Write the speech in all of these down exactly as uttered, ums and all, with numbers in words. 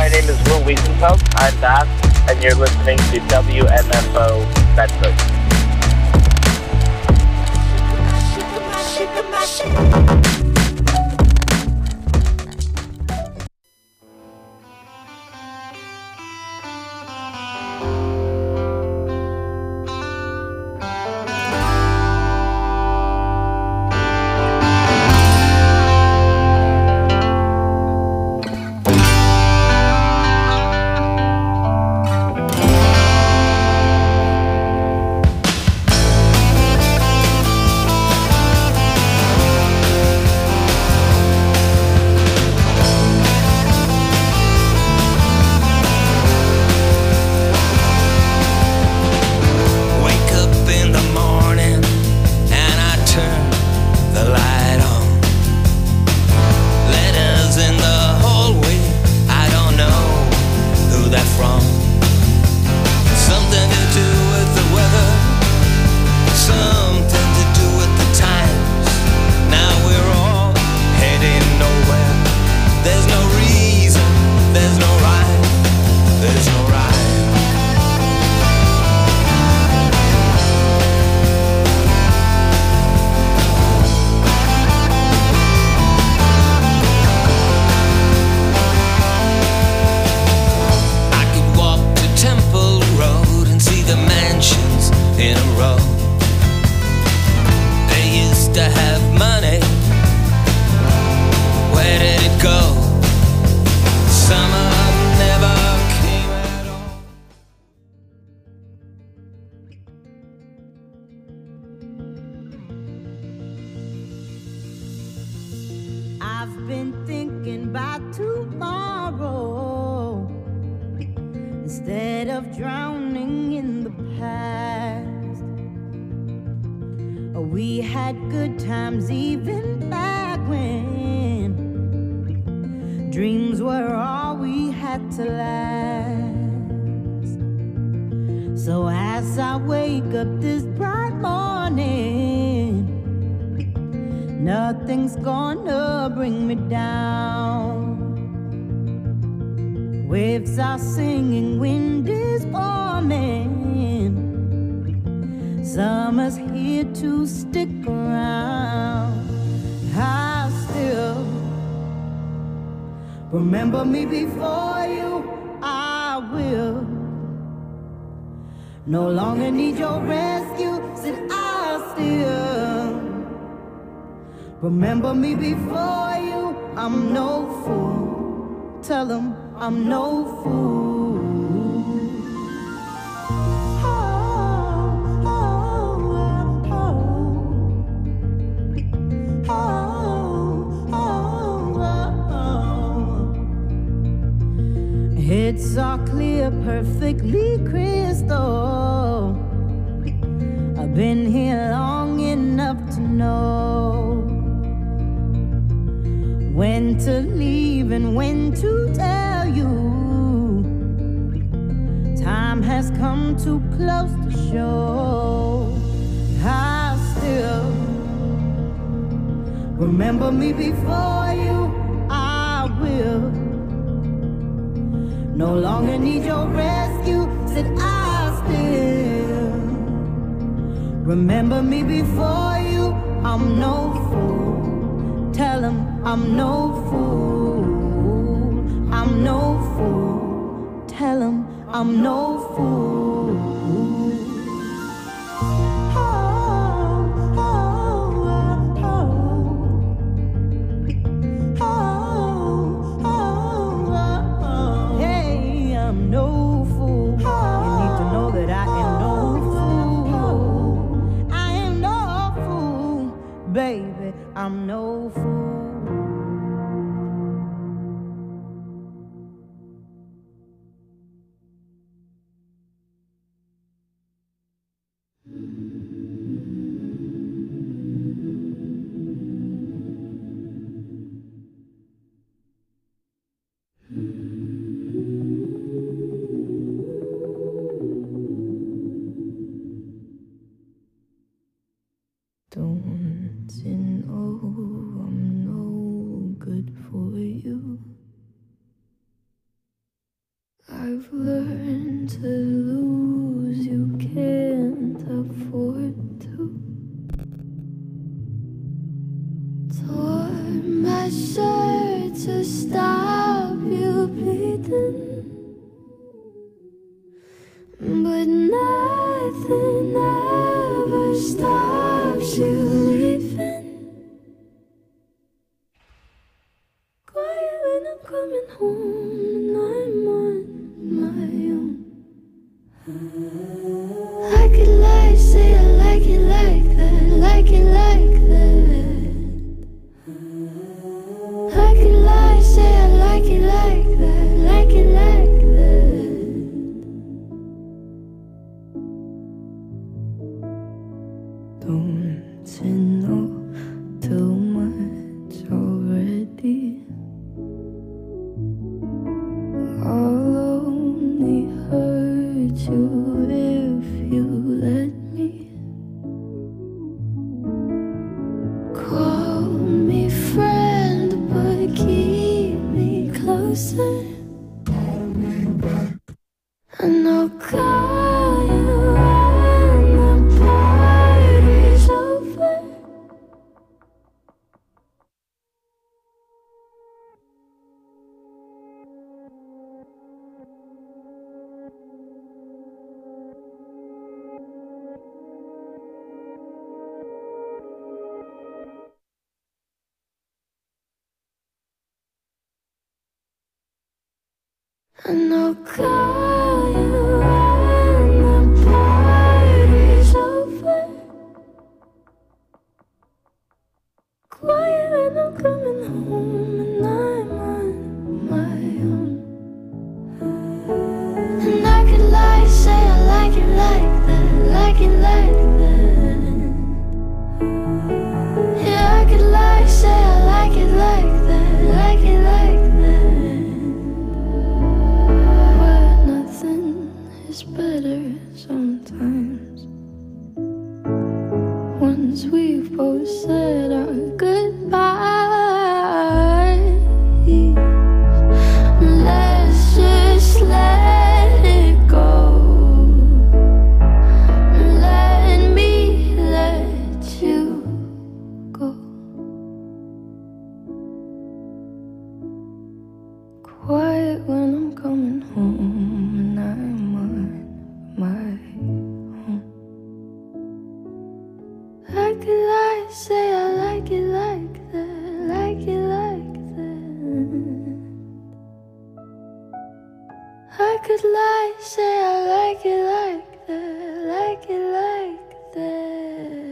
name is Will Wiesenfeld. I'm Bass, and you're listening to W M F O Bedford. I've been thinking about tomorrow instead of drowning in the past. We had good times even back when dreams were all we had to last. So as I wake up this bright morning, nothing's gonna bring me down. Waves are singing, wind is warming. Summer's here to stick around. I still remember me before you. I will no longer need your rescue. Said I still remember me before you. I'm no fool. Tell them I'm no fool. Oh, oh, oh, oh, oh, oh. It's all clear, perfectly crystal. I've been here long enough to know when to leave and when to tell you. Time has come too close to show. I still remember me before you. I will no longer need your rescue. Said I still remember me before you. I'm no fool. Tell him I'm no fool. I'm no fool. Tell him I'm no fool. Oh, oh, oh, oh. Oh, oh, oh. Hey, I'm no fool. You need to know that I am no fool. I am no fool, baby. I'm no fool. I've learned to lose, you can't afford to. Tore my shirt to stop you bleeding, but nothing ever stops you leaving. Quiet when I'm coming home and I'm on my own. I could lie, say I like it like that, like it like that. I could lie, say I like it like that, like it like that. Don't you know too much already? I'll only hurt you if you let me. Call me friend, but keep me closer. And I'll call you when the party's over. And I'll call you when the party's over. Quiet when I'm coming home and I'm on my own. And I could lie, say I like it like that, like it like that. Yeah, I could lie, say I like it like that, like it like that. But nothing is better sometimes. Once we've both said our goodbyes, let's just let it go. Let me let you go. Quiet when I'm coming home and I'm on my own. I could lie, say I like it like that, like it like that. I could lie, say I like it like that, like it like that.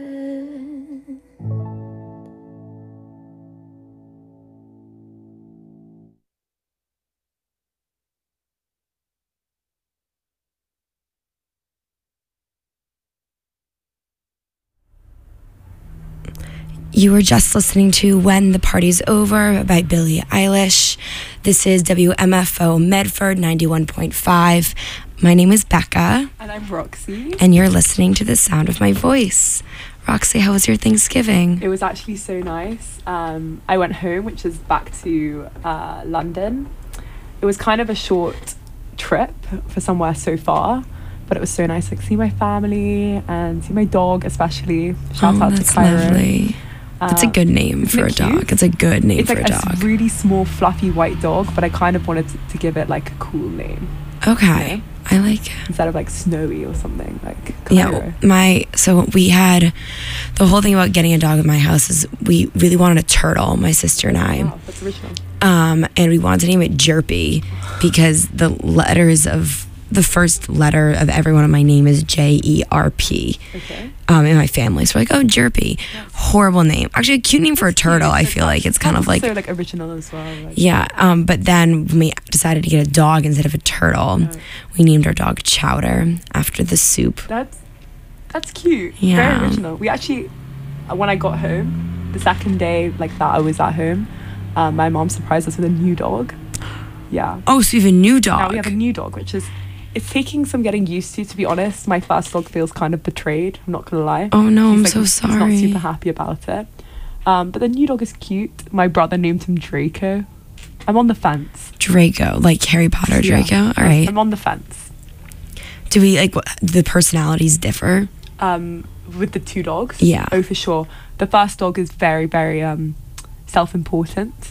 You were just listening to When the Party's Over by Billie Eilish. This is W M F O Medford ninety-one point five. My name is Becca. And I'm Roxy. And you're listening to the sound of my voice. Roxy, how was your Thanksgiving? It was actually so nice. Um, I went home, which is back to uh, London. It was kind of a short trip for somewhere so far, but it was so nice to like, see my family and see my dog especially. Shout oh, out that's to Cairo. Lovely. That's a good name for a dog. Cute? It's a good name it's for like a dog. It's a really small, fluffy white dog, but I kind of wanted to, to give it like a cool name. Okay, you know? I like it. Instead of like Snowy or something like Cairo. Yeah, my so we had the whole thing about getting a dog at my house is we really wanted a turtle, my sister and I. Wow, that's original. Um, and we wanted to name it Jerpy because the letters of the first letter of every one of my name is J E R P. Okay. Um, in my family, so we're like, oh, Jerpy. Yes. Horrible name. Actually, a cute name for a turtle. I feel like it's kind of like so like original as well. Like, yeah. Um, but then when we decided to get a dog instead of a turtle, right. we named our dog Chowder after the soup. That's that's cute. Yeah. Very original. We actually, when I got home, the second day like that I was at home, um, my mom surprised us with a new dog. Yeah. Oh, so you have a new dog? Now we have a new dog, which is. It's taking some getting used to, to be honest. My first dog feels kind of betrayed. I'm not going to lie. Oh, no, he's I'm like, so he's, sorry. He's not super happy about it. Um, but the new dog is cute. My brother named him Draco. I'm on the fence. Draco, like Harry Potter Yeah. Draco. All right. I'm on the fence. Do we like what, the personalities differ? Um, with the two dogs. Yeah. Oh, for sure. The first dog is very, very um, self-important.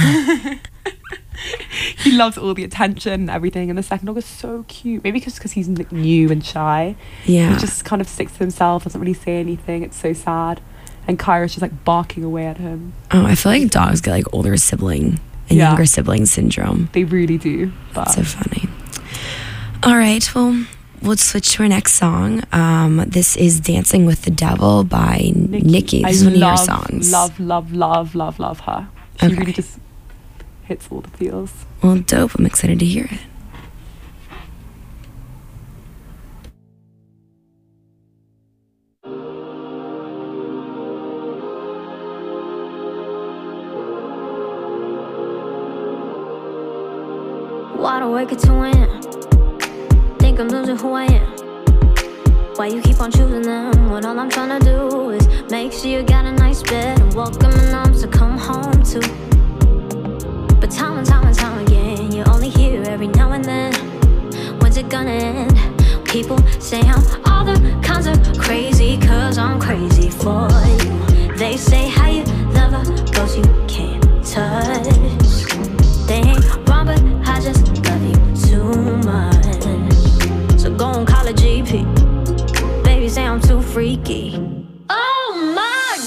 He loves all the attention and everything, and the second dog is so cute. Maybe just because he's like, new and shy. Yeah. He just kind of sticks to himself, doesn't really say anything. It's so sad. And Kyra's just like barking away at him. Oh, I feel like dogs get like older sibling and Yeah. younger sibling syndrome. They really do. But So funny. All right, well, we'll switch to our next song. Um, this is "Dancing with the Devil" by Nicki. I This is one of your love, songs. love, love, love, love, love her. She Okay. really just hits all the feels. Well, dope. I'm excited to hear it. Wide awake at two a m Think I'm losing who I am. Why you keep on choosing them when all I'm trying to do is make sure you got a nice bed and welcoming arms to come home to. But time and time and time again, you only hear every now and then. When's it gonna end? People say I'm all the kinds of crazy, cause I'm crazy for you. They say how you love a ghost you can't touch. They ain't wrong, but I just love you too much. So go and call a G P. Baby say I'm too freaky. Oh my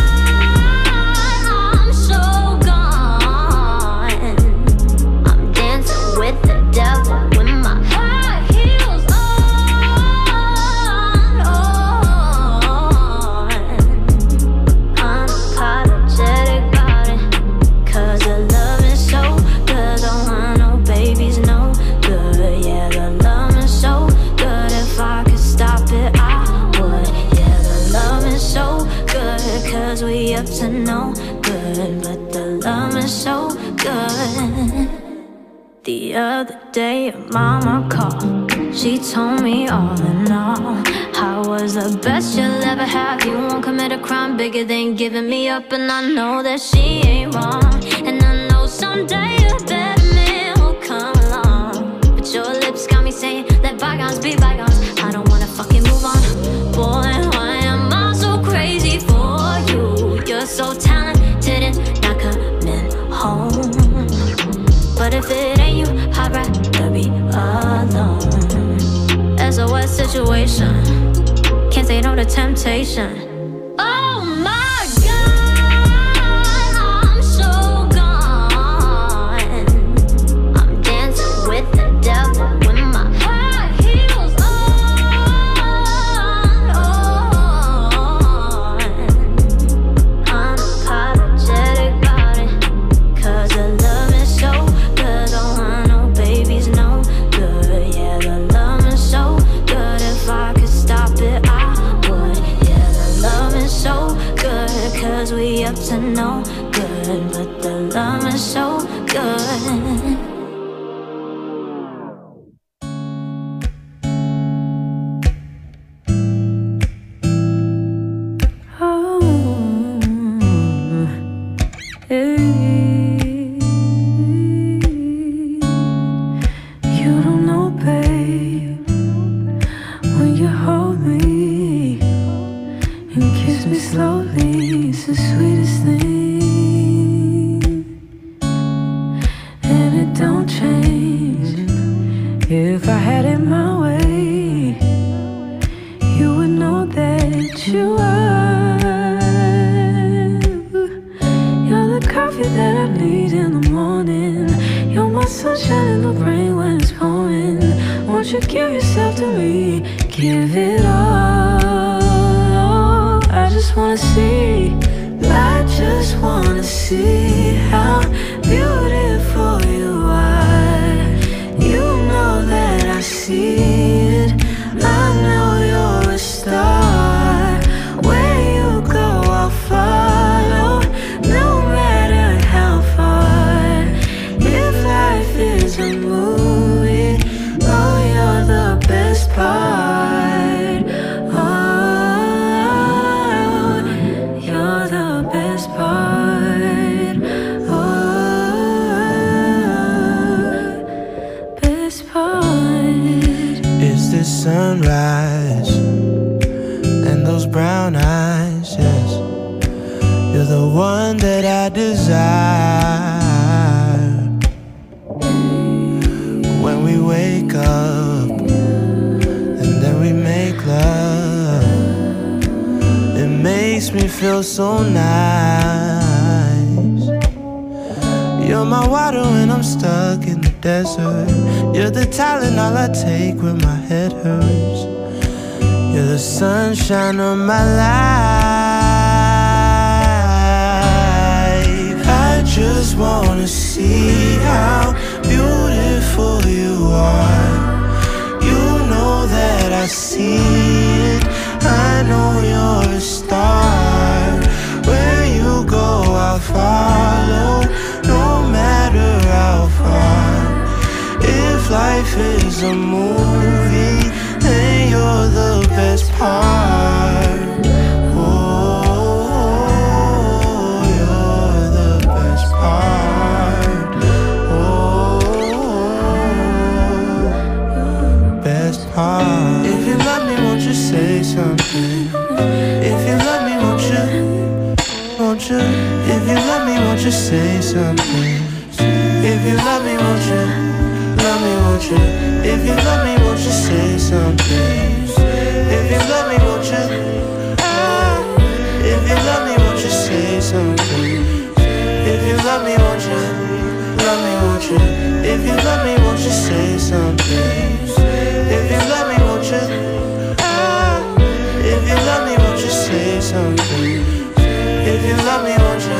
God, I'm so gone. I'm dancing with the devil with my high heels on, on. Unapologetic about it, cause the love is so good. Don't want no babies, no good. Yeah, the love is so good. If I could stop it, I would. Yeah, the love is so good, cause we up to no good. But the love is so good. The other day, your mama called. She told me all in all, I was the best you'll ever have. You won't commit a crime bigger than giving me up. And I know that she ain't wrong, and I know someday a better man will come along. But your lips got me saying, let bygones be bygones. I don't wanna fucking move on. Boy, why am I so crazy for you? You're so talented and not coming home. But if it ain't you, I'd rather be alone. S O S situation, can't say no to temptation. Oh my God, I'm so gone. I'm dancing with the devil with my high heels on, on. Unapologetic about it, cause the love is so good. Don't want no babies, no good. Yeah, the love is so good. If I could stop it, I would. Yeah, the love is so good, cause we up to no good. But the love is so good. You don't know, babe, when you hold me and kiss me slowly, it's the sweetest thing. And it don't change. If I had it my way, you would know that you are. You're the coffee that I need in the morning. You're my sunshine in the rain when it's pouring. Won't you give yourself to me? Give it all. I just wanna see. I just wanna see how beautiful you are. You know that I see it. I know you're a star. Where you go, I'll follow, no matter how far. If life is a movie, oh, you're the best part. Oh, you're the best part. Oh, the sunrise and those brown eyes, yes. You're the one that I desire. When we wake up and then we make love, it makes me feel so nice. You're my water when I'm stuck in the desert. You're the Tylenol I take when my head hurts. You're the sunshine of my life. I just wanna see how beautiful you are. You know that I see it. I know you're a star. Where you go, I'll follow, no matter how far. If life is a movie, then you're the best part. Oh, you're the best part. Oh, best part. If you love me, won't you say something? If you love me, won't you? Won't you? If you love me, won't you say something? If you love me, won't you? Love me, won't you? If you love me, won't you say something? If you love me, won't you? Ah, if you love me, won't you say something? If you love me, won't you? Love me, won't you? If you love me, won't you say something? If you love me, won't you? Ah, if you love me, won't you say something? If you love me, won't you?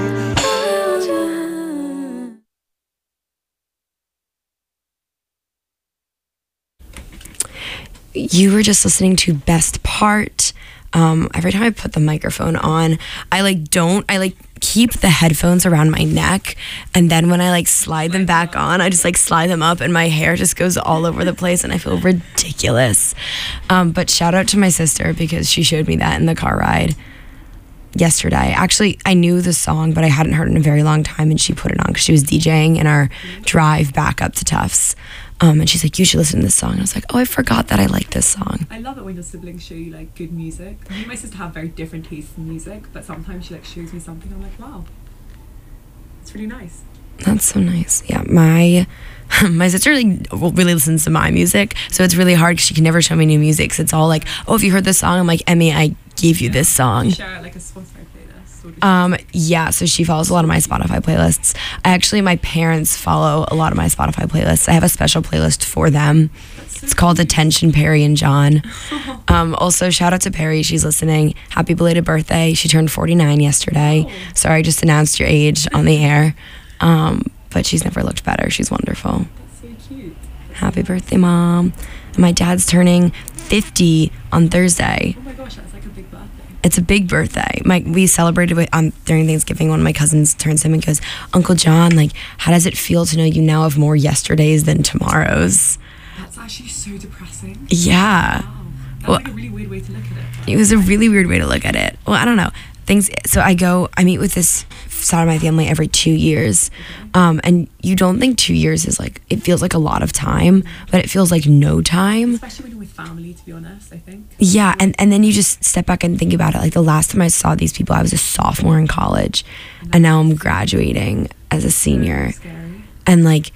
You were just listening to Best Part. Um, every time I put the microphone on, I like don't, I like keep the headphones around my neck, and then when I like slide them back on, I just like slide them up and my hair just goes all over the place and I feel ridiculous. Um, but shout out to my sister because she showed me that in the car ride yesterday. Actually, I knew the song, but I hadn't heard it in a very long time, and she put it on because she was DJing in our drive back up to Tufts. Um, and she's like, you should listen to this song. And I was like, oh, I forgot that I like this song. I love it when your siblings show you like good music. Me and my sister have very different tastes in music, but sometimes she like shows me something. I'm like, wow, it's really nice. That's so nice. Yeah, my my sister like really listens to my music, so it's really hard because she can never show me new music. So it's all like, oh, if you heard this song, I'm like, Emmy, I gave you this song. You share like a Spotify playlist. Or Um, yeah, so she follows a lot of my Spotify playlists. I actually, my parents follow a lot of my Spotify playlists. I have a special playlist for them. So it's called cute. Attention Perry and John. Um, also, shout out to Perry. She's listening. Happy belated birthday. She turned forty-nine yesterday. Oh. Sorry, I just announced your age on the air. Um, but she's never looked better. She's wonderful. That's so cute. That's Happy so birthday, Mom. And my dad's turning fifty on Thursday. Oh my gosh, that's like a big birthday. It's a big birthday. My we celebrated with, um, during Thanksgiving. One of my cousins turns to him and goes, Uncle John, like, how does it feel to know you now have more yesterdays than tomorrows? That's actually so depressing. Yeah. Wow. That's Well, like a really weird way to look at it. It was a really weird way to look at it. Well, I don't know. Things. So I go, I meet with this side of my family every two years. Um, and you don't think two years is like, it feels like a lot of time, but it feels like no time. Especially when you're with family, to be honest, I think. Yeah, and, and then you just step back and think about it. Like the last time I saw these people, I was a sophomore in college, and now I'm graduating as a senior. Scary. And like,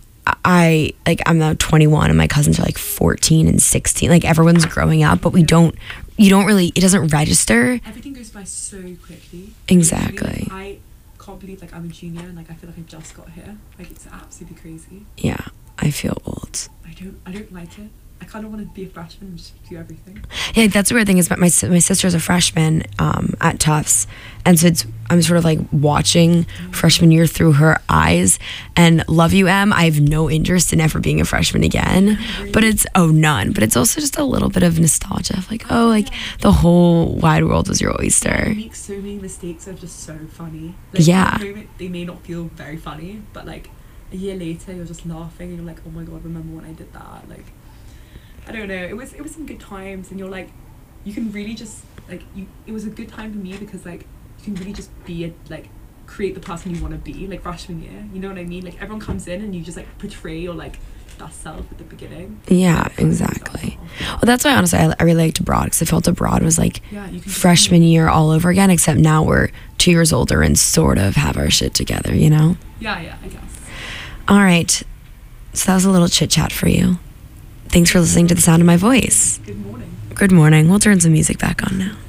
I, like I'm now twenty-one and my cousins are like fourteen and sixteen. Like everyone's growing up, but we don't, you don't really, it doesn't register. Everything goes by so quickly. Exactly. Like, I can't believe like I'm a junior and like I feel like I just got here. Like it's absolutely crazy. Yeah, I feel old. I don't, I don't like it. I kind of want to be a freshman and just do everything. Yeah, that's the weird thing is my my sister's a freshman um, at Tufts, and so it's I'm sort of like watching freshman year through her eyes. And love you, Em. I have no interest in ever being a freshman again, but it's oh none. But it's also just a little bit of nostalgia of like oh like the whole wide world was your oyster. You make so many mistakes that are just so funny. Like, Yeah. At the moment, they may not feel very funny, but like a year later, you're just laughing and you're like, oh my god, remember when I did that? Like. I don't know, it was it was some good times, and you're like, you can really just like you it was a good time for me because like you can really just be a like create the person you want to be like freshman year, you know what I mean? Like everyone comes in and you just like portray your like best self at the beginning. Yeah, exactly. Well, that's why honestly I, I really liked abroad, because I felt abroad was like Yeah, you can just freshman year all over again, except now we're two years older and sort of have our shit together, you know? Yeah, yeah, I guess. All right. So that was a little chit chat for you. Thanks for listening to the sound of my voice. Good morning. Good morning. We'll turn some music back on now.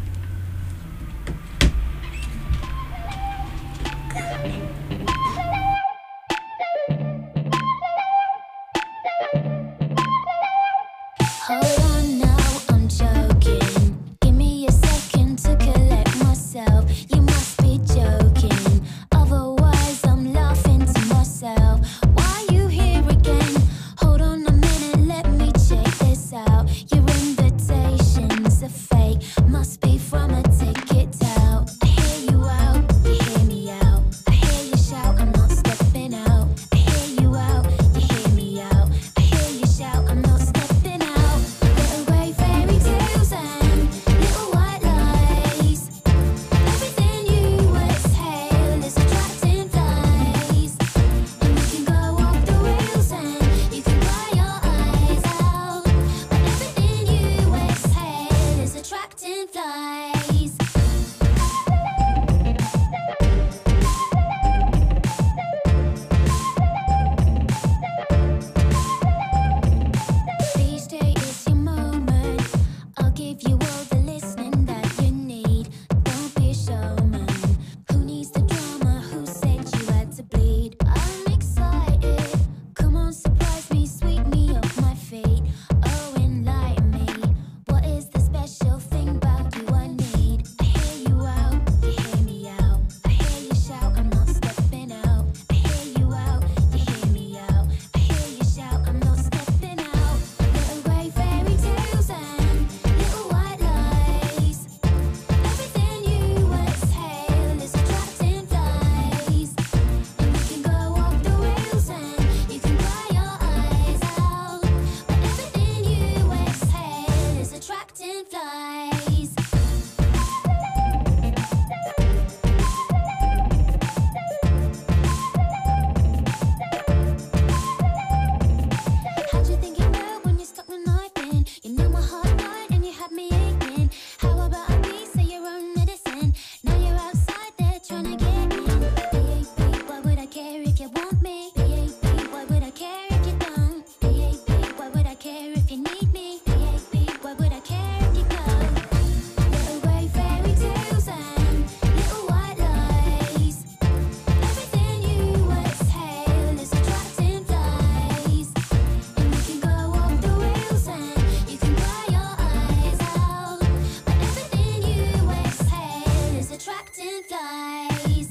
Hold on now, I'm joking. Give me a second to collect myself. You must be joking. Otherwise, I'm laughing to myself. Why you here again? Hold on a minute, let me check this out. Your invitation's a fake. Must be from a ticket out. I hear you out, you hear me out. I hear you shout, I'm not stepping out. I hear you out, you hear me out. I hear you shout, I'm not stepping out. Little grey fairy tales and little white lies. Everything you exhale is attracting flies. And you can go off the rails and you can cry your eyes out. But everything you exhale is attracting flies. These days is your moment. I'll give you all the listening that you need. Don't be a showman. Who needs the drama? Who said you had to bleed? I'm excited. Come on, surprise me, sweep me off my feet. Oh, enlighten me. What is the special thing about you I need? I hear you out, you hear me out. I hear you shout, I'm not stepping out. I hear you out, you hear me out. I hear you shout, I'm not stepping out. Little grey fairy tales and little white lies. Everything you exhale is attracting flies. And you can go off the rails and you can cry your eyes out. But everything you exhale is attracting flies. How'd you think it went when you stuck the knife in? You know my heart right and you had me aching. How about a piece of your own medicine? Now you're outside there trying to get in. B A B, why would I care if you want me? B A B, why would I care if you don't? B A B, why would I care if you need me? B A B, why would I care if you go? Little grey fairy tales and little white lies. Everything you exhale is attracting flies. And you can go off the rails and you can cry your eyes out. But everything you exhale is attracting flies.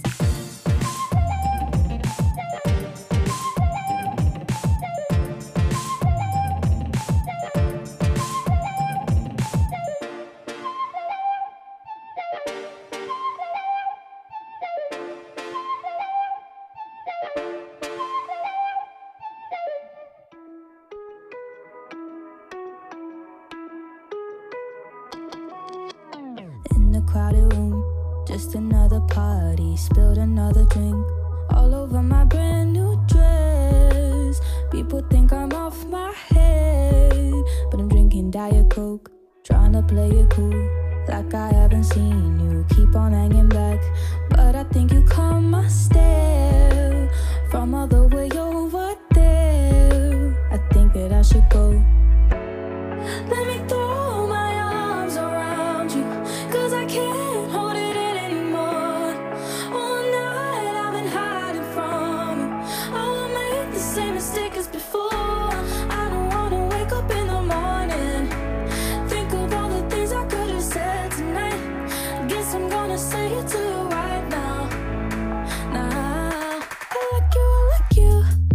In the crowded room, just another party. Spilled another drink all over my brand new dress. People think I'm off my head, but I'm drinking Diet Coke, trying to play it cool, like I haven't seen you. Keep on hanging back, but I think you calm my stare from all the way over there. I think that I should go. Let me throw my arms around you, 'cause I can't hold it in anymore. All night I've been hiding from you. I won't make the same mistake as before. I don't wanna wake up in the morning, think of all the things I could have said tonight. Guess I'm gonna say it to you right now. Now, I like you, I like you.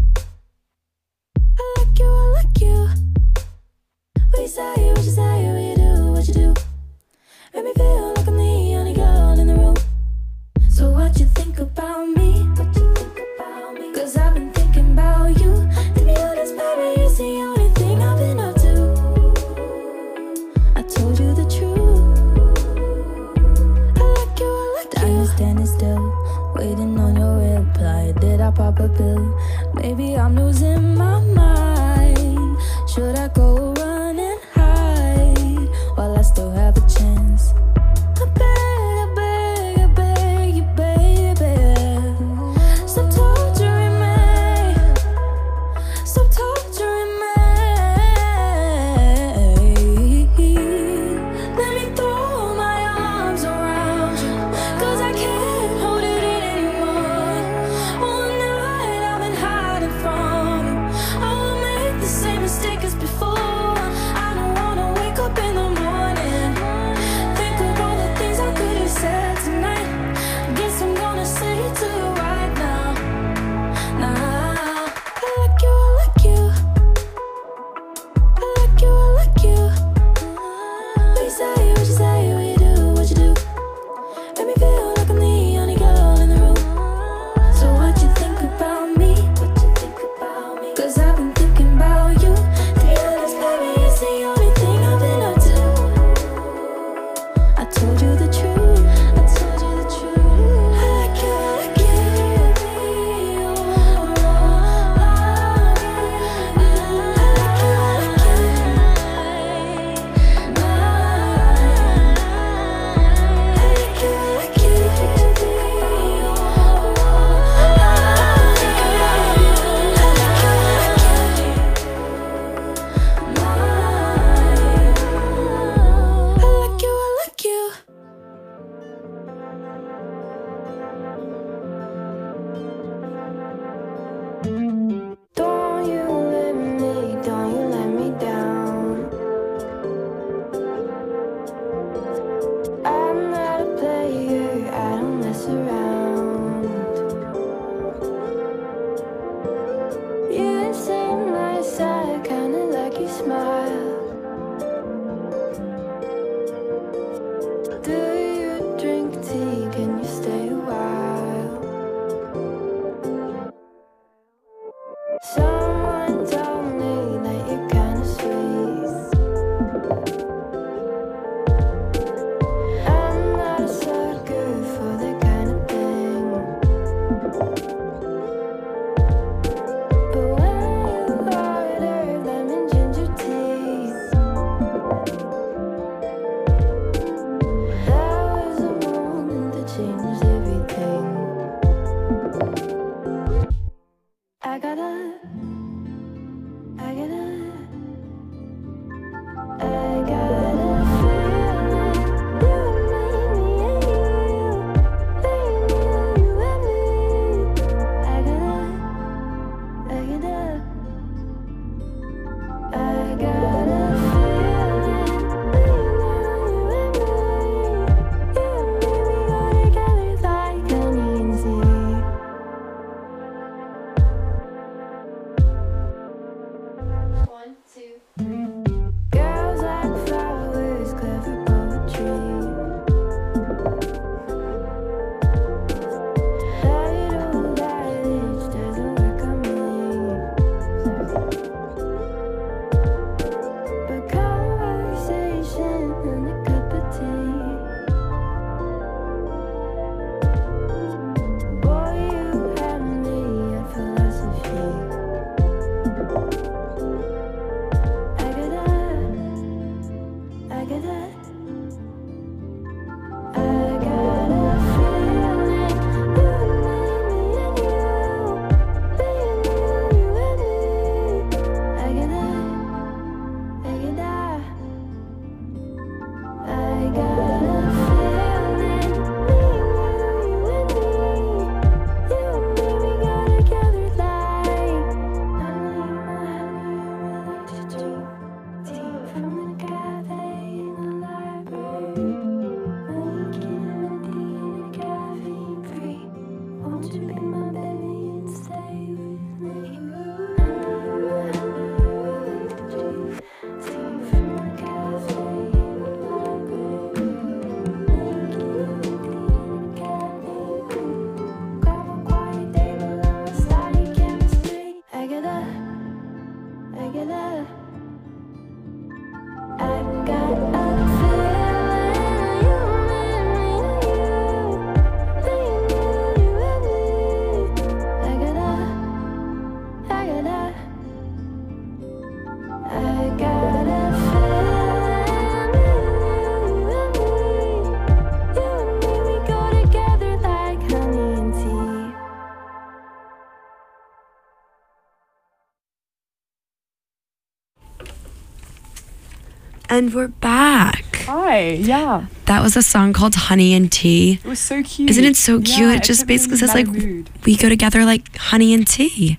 I like you, I like you. What you say, what you say, what you do, what you do. Make me feel like I'm the only girl in the room. So what you think about me? What you think about me? 'Cause I've been thinking about you. To be honest, baby, it's the only thing I've been up to. I told you the truth. I like you, I like you. I'm standing still, waiting on your reply. Did I pop a pill? Maybe I'm losing my mind. Should I go running mistake us before. I don't wanna wake up in the morning, think of all the things I could have said tonight. Guess I'm gonna say it to you right now. Nah, I like you, I like you. I like you, I like you. What you say, what you say, what you do, what you do. Make me feel like I'm the only girl in the room. So what you think about me? What you think about me? Cause I've been thinking about you. To be honest, baby, it's the only thing I've been up to. I told you the truth. I told you the truth. I like you, I like you. I like you, don't you let me, don't you let me down. I'm not a player, I don't mess around. You seem nice, I kinda like your smile. Do you drink tea, can you stay a while? Someone told me that you're kinda sweet. I'm not a sucker for that kind of thing. But when you order lemon ginger tea, that was a moment that changed everything. I gotta, I gotta, I gotta feel it. You made me and you, baby, you and me. I gotta, I gotta, I gotta feel it. You and me, you and me, we go together like honey and tea. One, two, three. Girls like flowers, clever poetry. That old adage doesn't work on me. But conversation and a cup of tea. Boy, you had me at philosophy. I gotta, I gotta, I gotta feel it. You and me, you, baby, you and me. I gotta, I gotta, I gotta feel it. You and me, you and me, we go together like honey, honey, like to drink tea from the cafe in the library. Making tea and caffeine free. Won't you be my baby and stay with me? Honey, honey, like to drink tea from the cafe in the library. Making tea and caffeine free. Grab a quiet table and we'll study chemistry. I gotta, I gotta, I got a feeling. You and me and you, baby, you and me. I gotta, I gotta, I got a feeling. You and me, you and me, we go together like honey and tea. And we're back. Hi, yeah. That was a song called Honey and Tea. It was so cute. Isn't it so cute? Yeah, it just put me in basically says that like mood. we go together like honey and tea.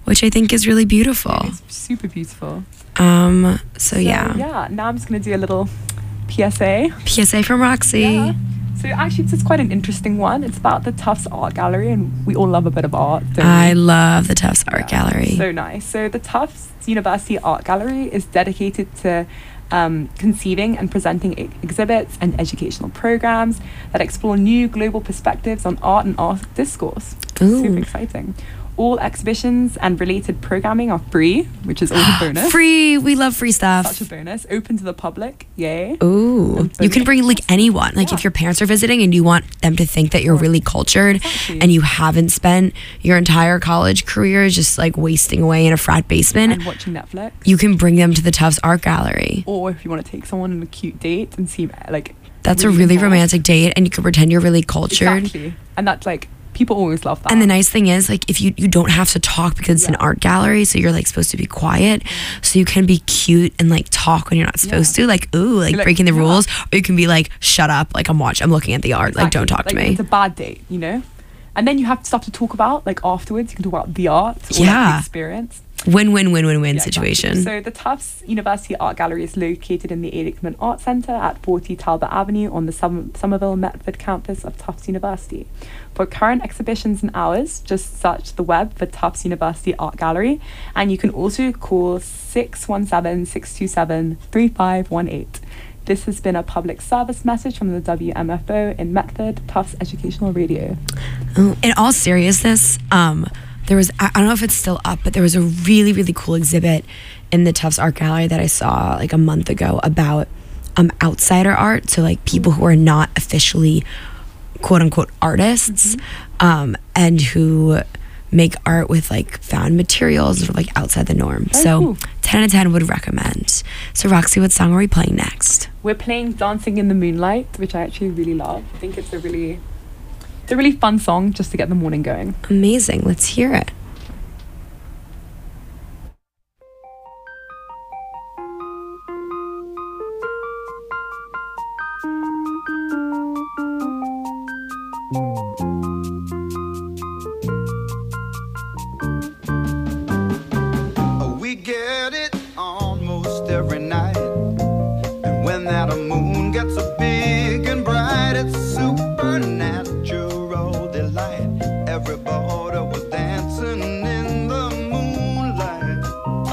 which I think is really beautiful. It's super beautiful. Um, so, So, yeah. Yeah, now I'm just going to do a little P S A. P S A from Roxy. Yeah. So actually, this is quite an interesting one. It's about the Tufts Art Gallery, and we all love a bit of art, don't I we? love the Tufts Art Yeah, Gallery. So nice. So the Tufts University Art Gallery is dedicated to um, conceiving and presenting e- exhibits and educational programs that explore new global perspectives on art and art discourse. Ooh. Super exciting. All exhibitions and related programming are free, which is always a bonus. Free. We love free stuff. Such a bonus. Open to the public. Yay. Ooh, And you can bonus. bring like anyone. Like Yeah. if your parents are visiting and you want them to think that you're really cultured Exactly. and you haven't spent your entire college career just like wasting away in a frat basement, And watching Netflix. you can bring them to the Tufts Art Gallery. Or if you want to take someone on a cute date and seem like That's a really involved. romantic date, and you can pretend you're really cultured. Exactly. And that's like, people always love that. And the nice thing is, like, if you you don't have to talk because it's an Yeah. art gallery, so you're like supposed to be quiet, so you can be cute and like talk when you're not supposed Yeah. to, like ooh, like, You're like, breaking the yeah. rules, or you can be like, shut up, like I'm watching, I'm looking at the art, like don't talk Exactly. to Like, me. It's a bad date, you know? And then you have stuff to talk about, like afterwards. You can talk about the art or like, Yeah. the experience. Win win win win win Yeah, exactly. situation. So the Tufts University Art Gallery is located in the Ehrlichman Art Centre at forty Talbot Avenue on the Som- Somerville Metford campus of Tufts University. For current exhibitions and hours, just search the web for Tufts University Art Gallery, and you can also call six one seven, six two seven, three five one eight. This has been a public service message from the W M F O in Metford, Tufts Educational Radio. Oh, in all seriousness, um, there was, I, I don't know if it's still up, but there was a really, really cool exhibit in the Tufts Art Gallery that I saw like a month ago about um, outsider art. So like people who are not officially quote unquote artists, um, and who make art with like found materials sort of like outside the norm. Very so cool. ten out of ten would recommend. So Roxy, what song are we playing next? We're playing Dancing in the Moonlight, which I actually really love. I think it's a really, it's a really fun song just to get the morning going. Amazing. Let's hear it. We get it almost every night. And when that moon gets so big and bright, it's supernatural delight. Everybody was dancing in the moonlight.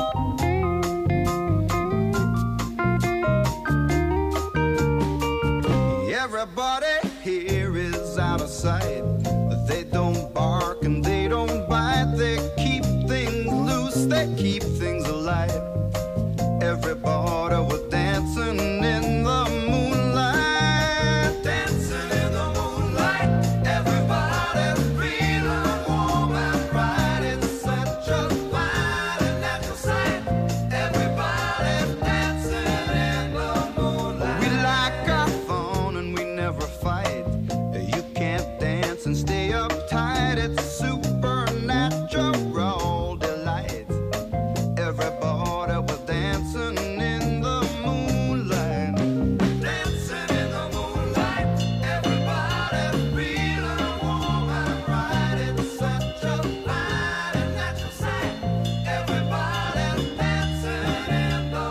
Everybody here is out of sight. They don't bark and they don't bite. They keep things loose, they keep things alive. Everybody was dancing in the moonlight. Dancing in the moonlight. Everybody feeling warm and bright. It's such a fine and natural sight. Everybody dancing in the moonlight. We like our fun and we never fight. You can't dance and stay uptight. It's supernatural delight. Everybody was dancing in the moonlight. Dancing in the moonlight. Everybody feeling warm and bright. It's such a fine and natural sight. Everybody dancing in the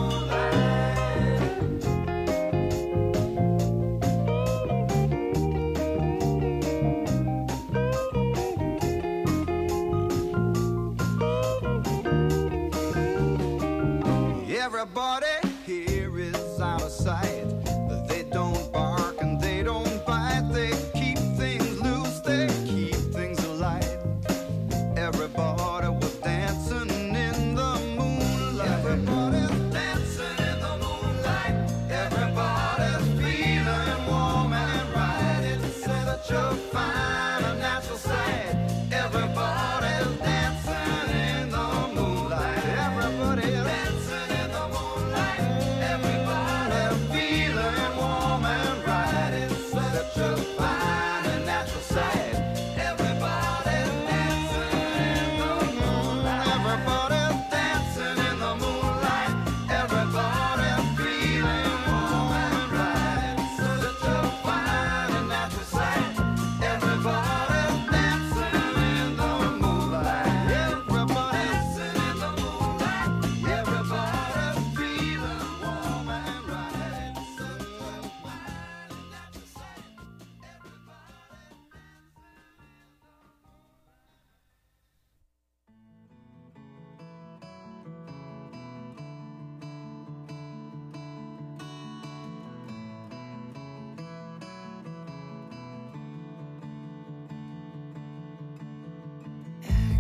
moonlight. Everybody here is out of sight. They don't bark and they don't bite. They keep things loose, they keep things alive. Everybody was dancing in the moonlight. Everybody's dancing in the moonlight. Everybody's feeling warm and right. It's such a fine and natural sight. Everybody's dancing in the moonlight. Everybody's dancing in the moonlight. Everybody feeling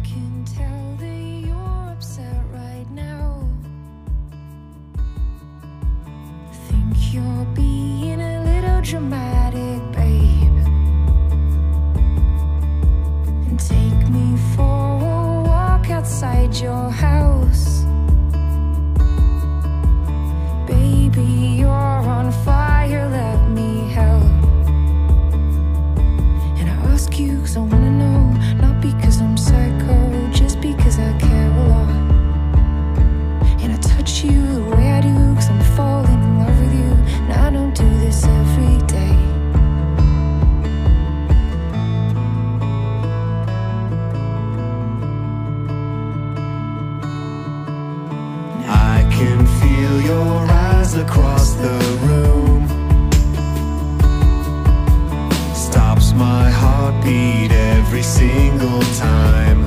can tell that you're upset right now. Think you're being a little dramatic, babe, and take me for a walk outside your house. Baby, you're on fire, let me help. And I ask you cause I wanna know, not because I'm psycho, just because I care a lot. And I touch you the way I do cause I'm falling in love with you, and I don't do this every day. I can feel your eyes across the room. Stops my heartbeat every single time.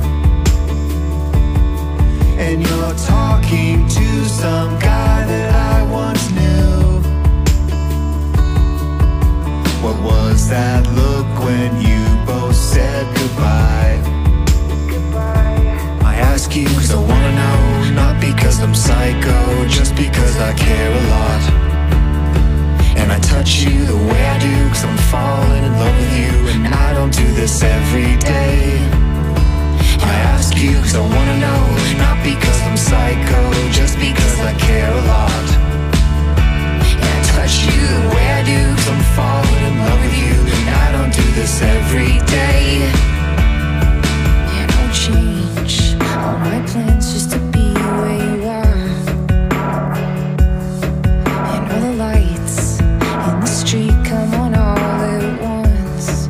And you're talking to some guy that I once knew. What was that look when you both said goodbye? I ask you cause I wanna know, not because I'm psycho, just because I care a lot. And I touch you the way I do cause I'm falling in love with you, and I don't do this every day. I ask you cause I wanna know, not because I'm psycho, just because I care a lot. And I touch you the way I do cause I'm falling in love with you, and I don't do this every day. Yeah, no change, all my plans just to be where you are. And all the lights in the street come on all at once.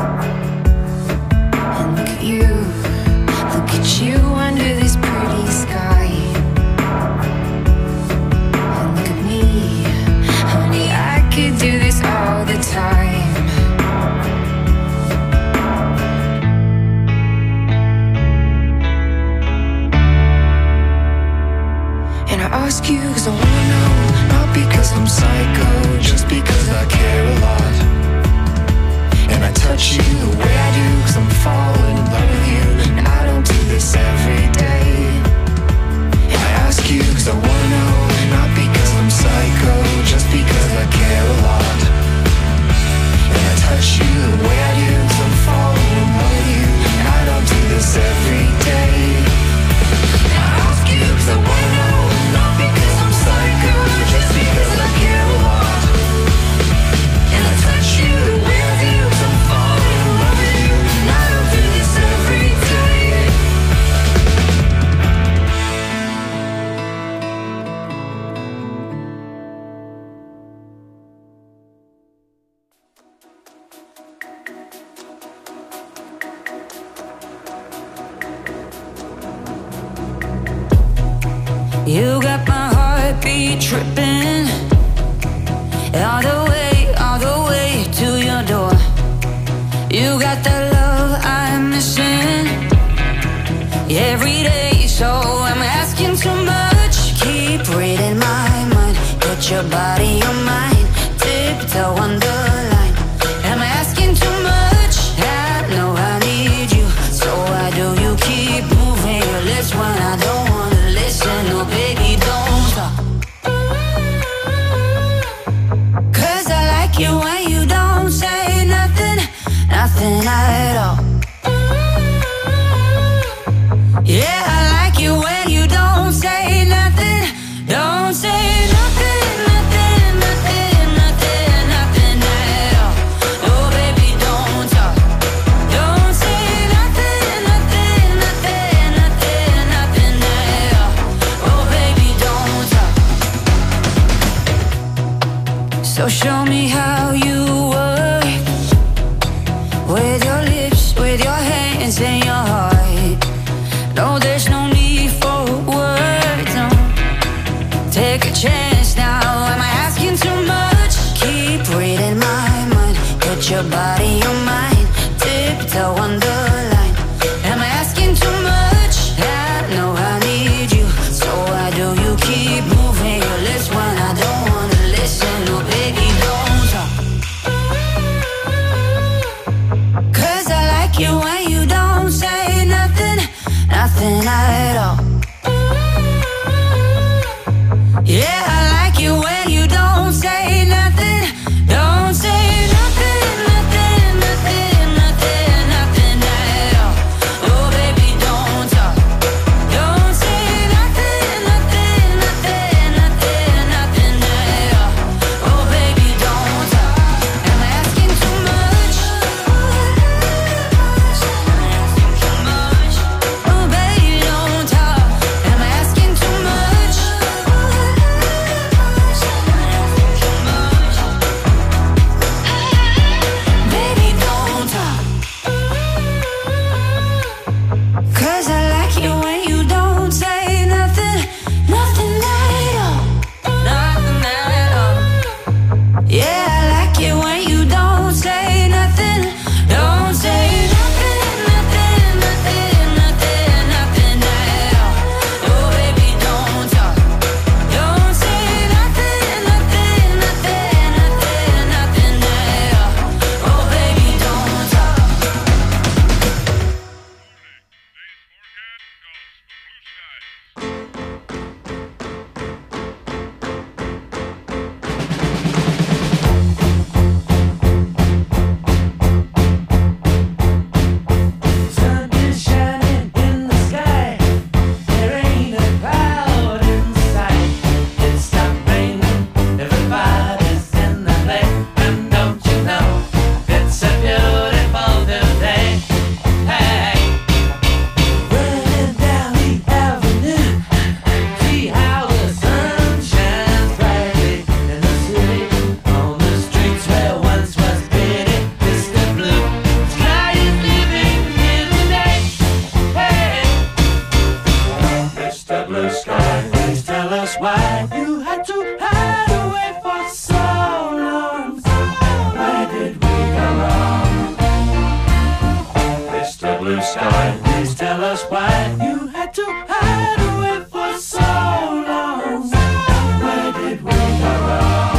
And look at you, look at you under this pretty sky. And look at me, honey, I could do this all the time. And I ask you cause I wanna know, not because I'm psycho, just because I care a lot. And I touch you the way I do cause I'm falling in love with you, and I don't do this every day. And I ask you cause I wanna know, not because I'm psycho, just because I care a lot. And I touch you the way I do cause I'm falling in love with you, and I don't do this every day. And I ask you cause I wanna know, not because I'm psycho, just because I care a lot. And I touch you the way I do cause I'm falling in love with you, and I don't do this every day. You got my heartbeat tripping all the way, all the way to your door. You got the love I'm missing every day, so I'm asking too much. Keep reading my mind, put your body on mine, tiptoe on the line. Am I asking too much? I know I need you, so why do you keep moving your lips when I don't wanna listen? No, baby, don't stop. Cause I like you when you don't say nothing, nothing at all. Yeah, I like you when you don't say nothing, don't say nothing, nothing, nothing, nothing, nothing at all. Oh, baby, don't talk. Don't say nothing, nothing, nothing, nothing, nothing at all. Oh, baby, don't talk. So show me how you work, with your lips, with your hands and your heart. No, there's no need for words, no. Take a chance now, am I asking too much? Keep reading my mind, put your body on mine, tiptoe on the line. Am I asking too much? I know I need you, so why do you keep moving your lips when I don't wanna listen? No, baby, don't talk. Cause I like you when you don't say nothing, us why you had to hide away for so long. Where did we go wrong? Mister Blue Sky, please tell us why you had to hide away for so long. Where did we go wrong?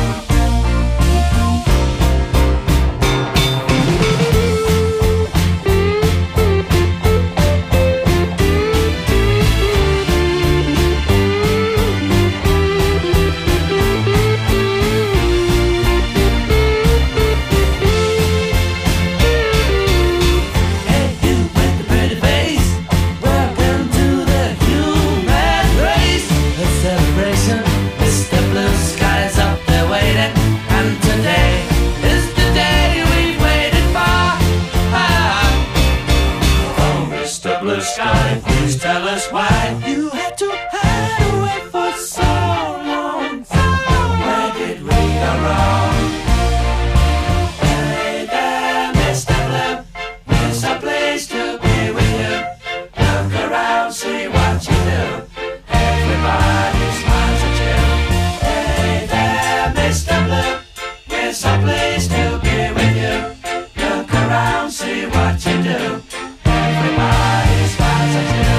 Sky, please tell us why you had to hide away for so long. Where did we go wrong? Hey there, Mister Blue, it's a place to be with you. Look around, see what you do. Everybody smiles at you. Hey there, Mister Blue, it's a place to be with you. Look around, see what you do. Everybody smiles at you.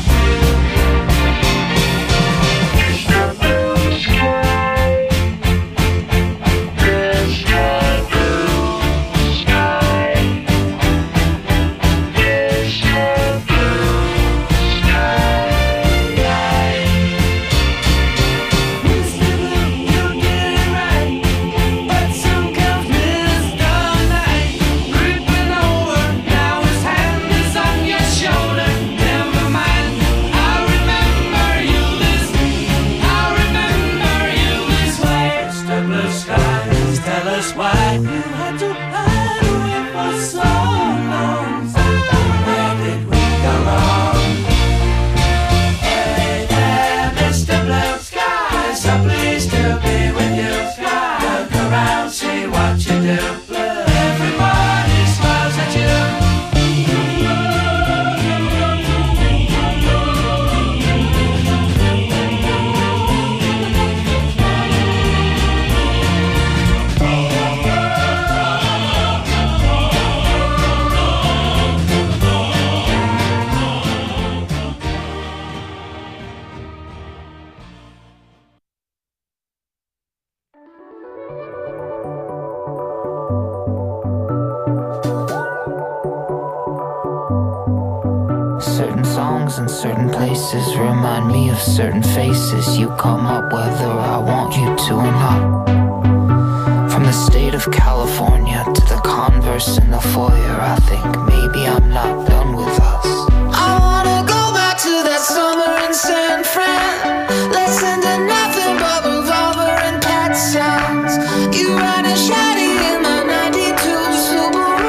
Certain songs in certain places remind me of certain faces. You come up whether I want you to or not. From the state of California to the Converse in the foyer, I think maybe I'm not done with us. I wanna go back to that summer in San Fran. Listen to nothing but revolver and cat sounds. You riding shady in my ninety-two Subaru.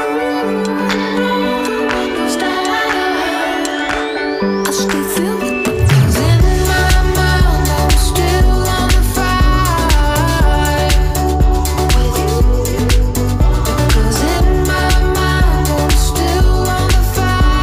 I still feel the things in my mind. I'm still on the fire with you. Because in my mind I'm still on the fire.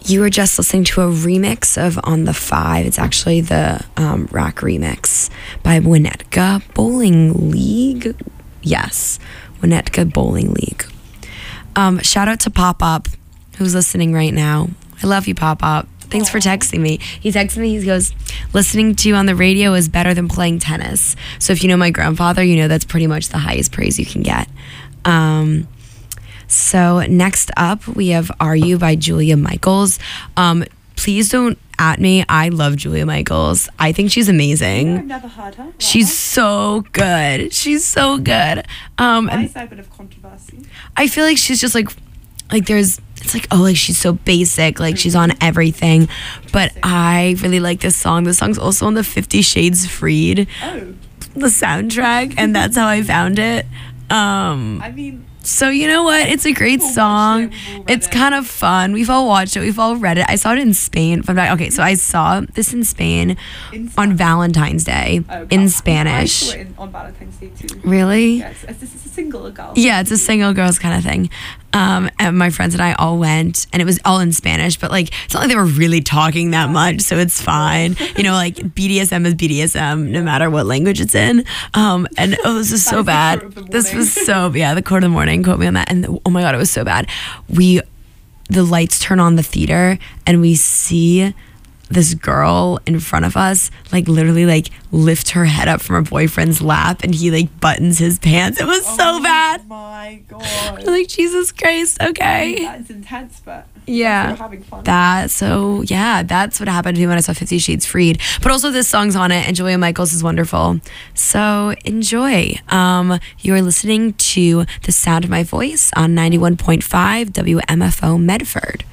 You were just listening to a remix of On the Five. It's actually the um, Rack remix by Winnetka Bowling League. Yes, Winnetka Bowling League. Um, shout out to Pop Up, who's listening right now. I love you, Pop Up. Thanks for texting me. He texted me, he goes, listening to you on the radio is better than playing tennis. So if you know my grandfather, you know that's pretty much the highest praise you can get. Um... So next up, we have Are You by Julia Michaels. Um, please don't at me. I love Julia Michaels. I think she's amazing. I've never heard her. She's so good. She's so good. Um, I and say a bit of controversy. I feel like she's just like, like there's, it's like, oh, like she's so basic. Like she's on everything. But I really like this song. This song's also on the Fifty Shades Freed, Oh, the soundtrack. And that's how I found it. Um, I mean, So you know what? It's a great We'll watch song. it, we'll read It's it. kind of fun. We've all watched it. We've all read it. I saw it in Spain. Fun fact. Okay, so I saw this in Spain in on Valentine's Day Oh, in I Spanish. saw it in, on Valentine's Day too. Really? Yeah, it's, it's, it's a single girl. Yeah, it's a single girls kind of thing. Um, and my friends and I all went, and it was all in Spanish, but like it's not like they were really talking that much, so it's fine. You know, like B D S M is B D S M, no matter what language it's in. Um, and oh, this is so That is the bad. quote of the This morning. was so yeah, the quote of the morning. Quote me on that. And oh my god, it was so bad. We, the lights turn on the theater, and we see this girl in front of us like literally like lift her head up from her boyfriend's lap, and he like buttons his pants. It was so bad. Oh my god. I'm like, Jesus Christ, okay. That's intense, but Yeah. we're having fun. That, so yeah, that's what happened to me when I saw Fifty Shades Freed. But also this song's on it, and Julia Michaels is wonderful. So enjoy. Um, you are listening to The Sound of My Voice on ninety-one point five W M F O Medford.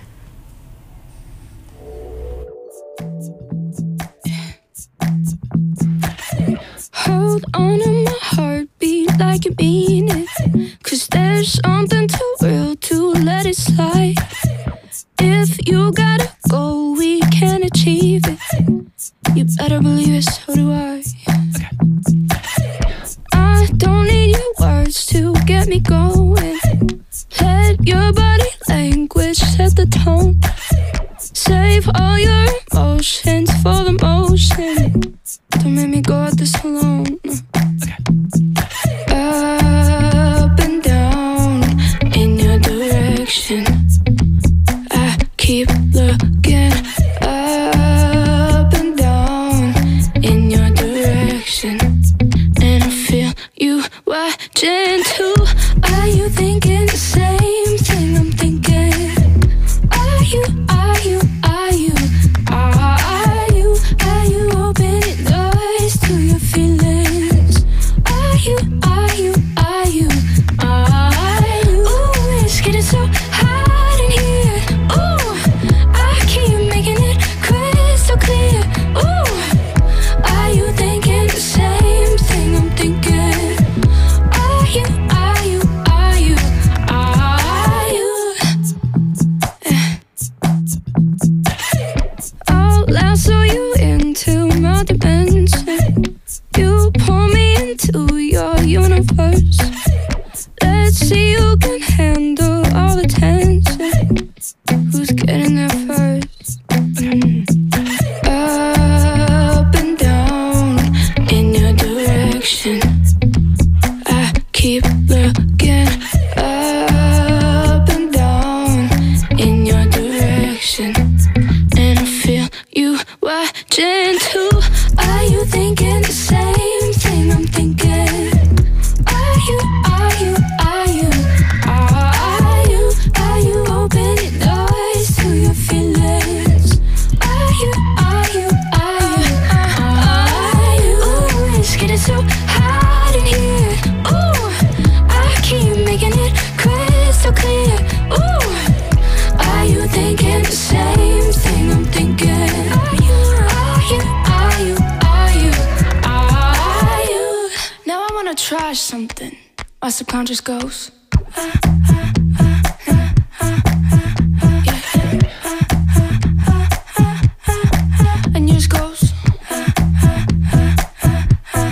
Hold on to my heartbeat like you mean it, 'cause there's something too real to let it slide. If you gotta go, we can achieve it. You better believe it, so do I. I don't need your words to get me going. Let your body language set the tone. Save all your emotions for the motion. Don't make me go out this alone. Up and down in your direction. I keep looking up and down in your direction, and I feel you watching too. Are you thinking the same thing I'm thinking? Are you, are you, are you, are you, are you opening doors to your feelings? Are you, are you, are you, are you? Ooh, it's getting so hot in here. Ooh, I keep making it crystal clear. Ooh, are you thinking the same thing I'm thinking? Are you, are you, are you, are you? I'll lasso you into my dimension. You pull me into your universe. Let's see who can handle all the tension. Who's getting there first? Up and down in your direction. I keep looking up and down in your direction, and I feel you watching too. Are you thinking the same thing I'm thinking? Are you, are you, are you, are you, are you opening doors to your feelings? Are you, are you, are you, are you? Ooh, it's getting so hot in here. Ooh, I keep making it crystal clear. Ooh, are you thinking the same thing I'm thinking? Are you, are you, are you, are you, are you? Now I wanna try something. My subconscious goes. Ah, ah, ah, ah, ah, ah, yeah, yeah. Ah, ah, ah, ah, ah, ah. And yours goes. Ah, ah, ah, ah, ah,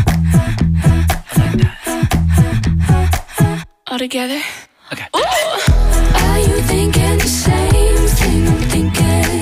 ah, ah, ah. All together. Okay. Ooh. Are you thinking the same thing I'm thinking?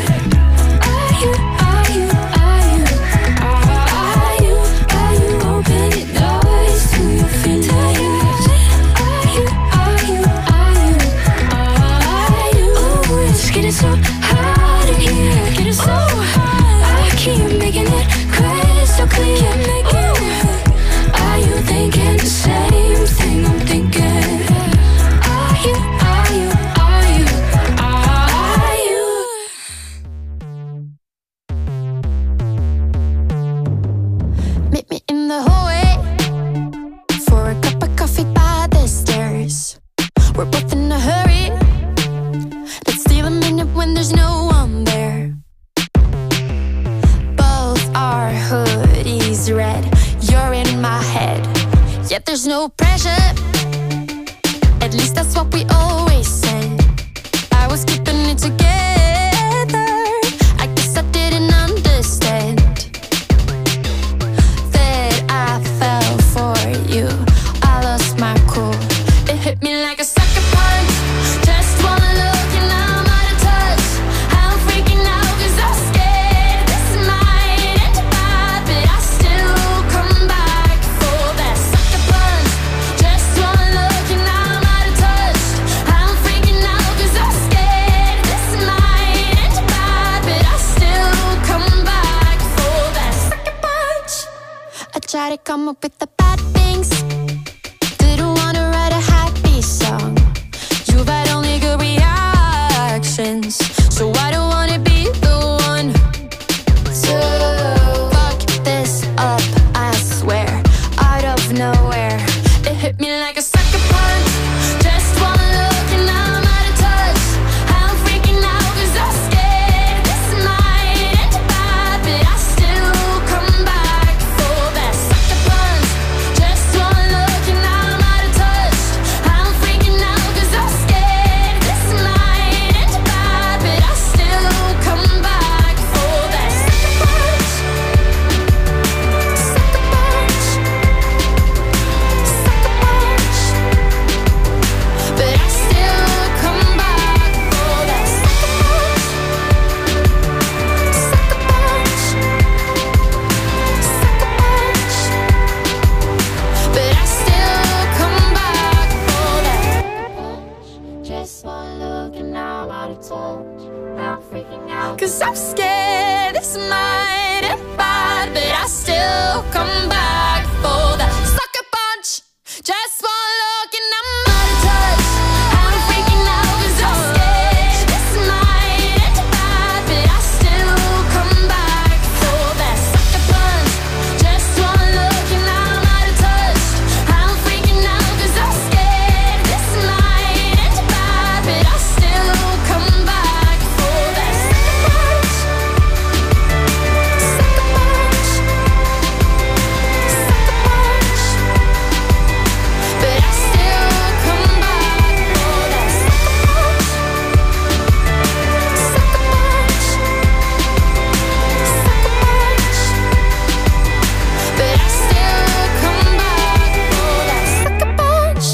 there's no pressure. At least that's what we always said. I was keeping it together. I guess I didn't understand that I fell for you. I lost my cool. It hit me like a sucker punch. Just one look and I'm out of touch. I'm freaking out 'cause I'm scared this might end bad, but I still come back for that sucker punch. Just one look and I'm out of touch. I'm freaking out 'cause I'm scared this might end bad, but I still come back for that sucker punch. I try to come up with the bad things. Didn't wanna write a happy song. You've had only good reactions, so I don't wanna be the one to fuck this up. I swear, out of nowhere, it hit me like a sucker punch. Just one look and I'm out of touch. I'm freaking out 'cause I'm scared this might end bad, but I still come back for that sucker punch. Just one look and I'm out of touch. I'm freaking out 'cause I'm scared this might end bad, but I still come back for that sucker punch. Sucker punch. Sucker punch. But I still come back for that sucker punch. Sucker punch. Sucker punch. But I still come back for that punch. Just one look and now I'm out of touch. I'm freaking out 'cause I'm scared this might end bad, but I still come back for that sucker punch. Just one look and I'm out of touch. I'm freaking out 'cause I'm scared this might end bad, but I still come back for that sucker punch. Just one look and I'm out of touch. I'm freaking out 'cause I'm scared this might end bad, but I still come back for that sucker punch. Sucker punch. Sucker punch. But I still come back for that sucker punch. Sucker punch. Sucker punch. But I still come back for that sucker punch.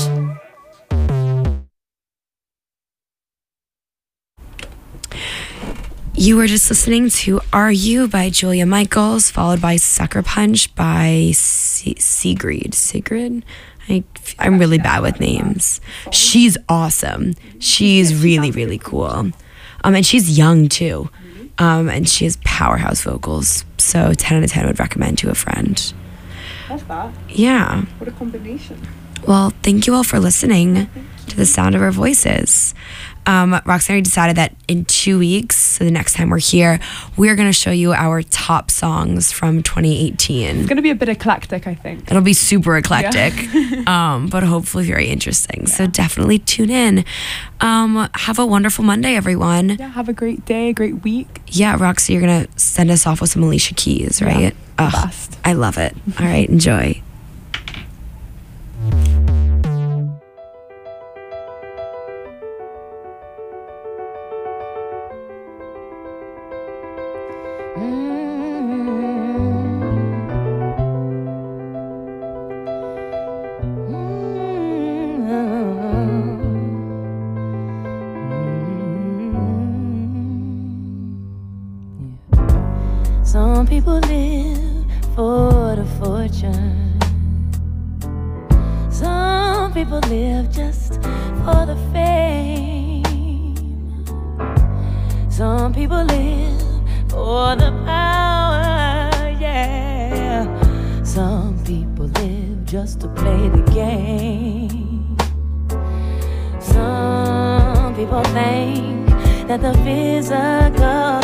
You were just listening to Are You by Julia Michaels, followed by Sucker Punch by Se- Sigrid. Sigrid? I, I'm really bad with names. She's awesome. She's really, really cool. Um, and she's young too. Um, and she has powerhouse vocals. So ten out of ten would recommend to a friend. Love that. Yeah. What a combination. Well, thank you all for listening to the sound of our voices. Um, Roxanne already decided that in two weeks, so the next time we're here, we're going to show you our top songs from twenty eighteen. It's going to be a bit eclectic, I think. It'll be super eclectic, Yeah. um, but hopefully very interesting. So definitely tune in. Um, have a wonderful Monday, everyone. Yeah, have a great day, great week. Yeah, Roxy, you're going to send us off with some Alicia Keys, right? Yeah, the Ugh, best. I love it. All right, enjoy. Some people live for the fortune. Some people live just for the fame. Some people live for the power, yeah. Some people live just to play the game. Some people think that the physical